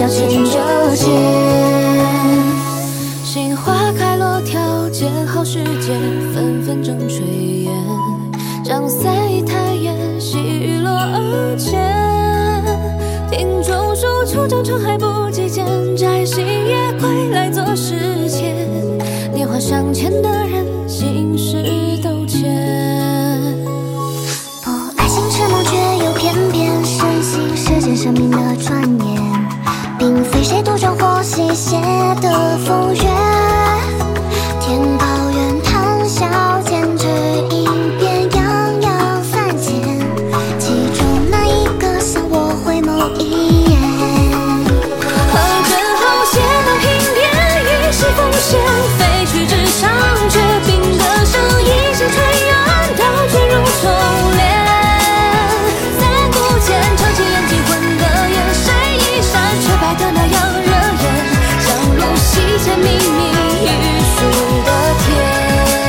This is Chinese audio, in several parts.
要牵着线。杏花开落条件，好时节纷纷正炊烟。张三一抬眼，细雨落耳前。庭中树，初长成还不及见，摘星夜归来作诗签。年华尚浅的人，心事都浅。 不爱星驰梦，却又偏偏深信世间生命的转眼，并非谁独钟或戏写的风月。天高远，谈笑间，只一遍洋洋三千，其中哪一个像我回眸一眼？ 何真好写满平变，一世风险，飞去枝上，却冰得上一世炊烟，刀卷如重帘。三顾间，长期眼睛混得眼，谁一闪却白得那样惹眼，江路西迁，明明玉树的天。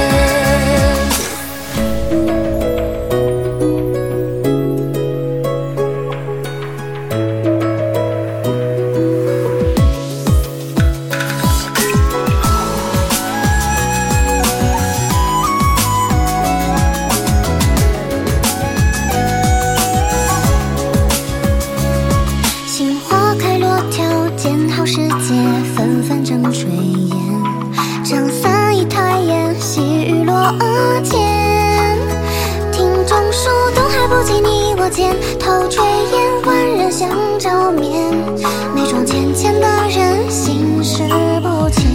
杏花开落条件，好时节纷纷正炊烟。张三一抬眼，细雨落额间。庭中树，都还不及你我见，透炊烟，万人相照面。眉庄浅浅的人，心事不浅。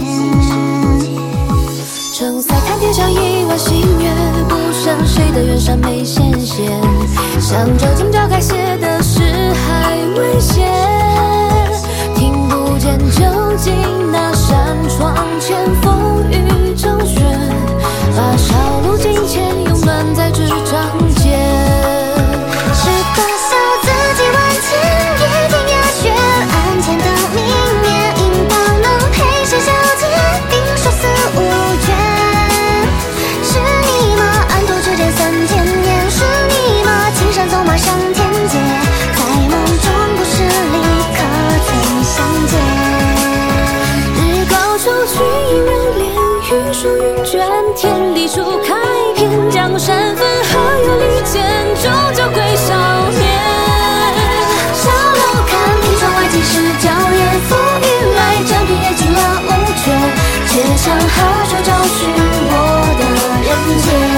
撑伞看天上一弯新月，不想谁的远山没纤线。想着今朝该写的诗还未写，听不见究竟那扇窗前风雨正喧，把烧炉金钱永暖在纸张间。 是个笑自己万千，夜听鸦雀，案前的明面，应当能陪谁小结，定说四五卷。是你吗？暗度之间3000年，是你吗？青山走马上天界，在梦中故事里可曾相见？ 日高处君应人怜，玉树云卷，天地初开篇，江山分合有离间，终究归少年。 小楼看凭窗外几时娇艳，浮云来沾披也惊了乌鹊，却向何处找寻我的人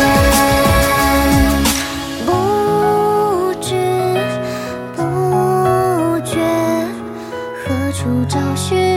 间？不知不觉，何处找寻